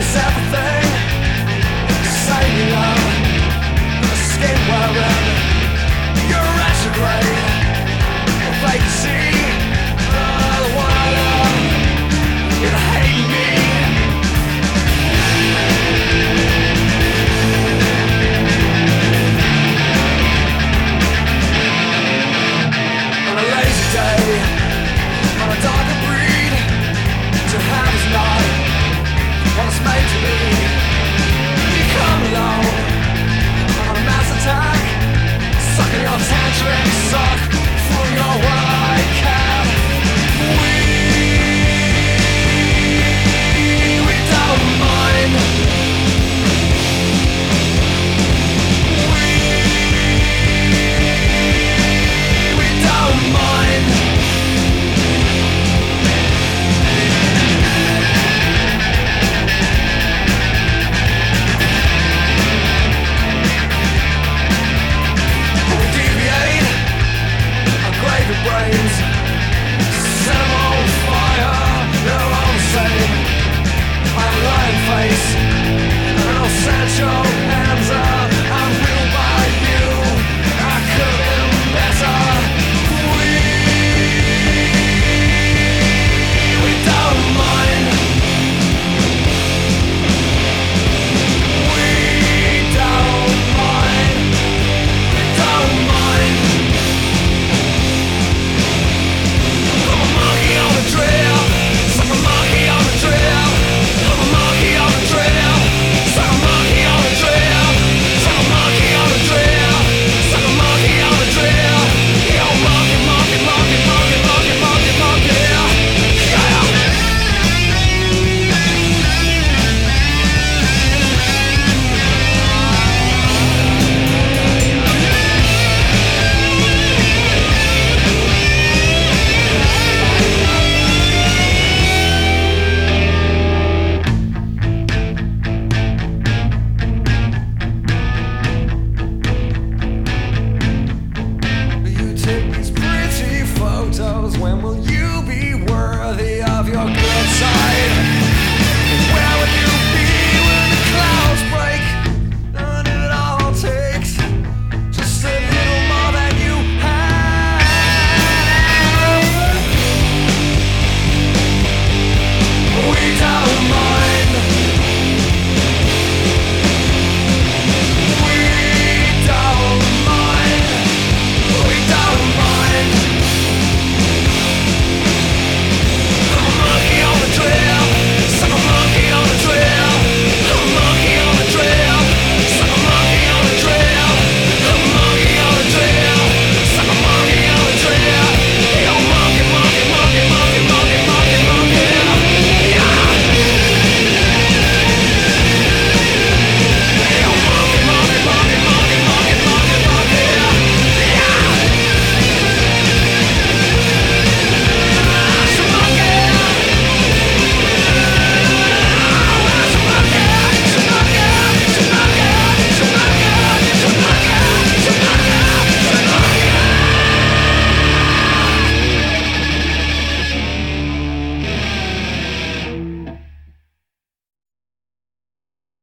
everything. Say me love, skin wearing. You're retrograde, vacancy. The one you hate me. On a lazy day, on a darker breed, to have is not what it's made to be. You come along on a mass attack, sucking your tantrums, suck through your white cat. We don't mind. We don't mind. Brains, set 'em on fire, they're all the same. I'm a lying face, an essential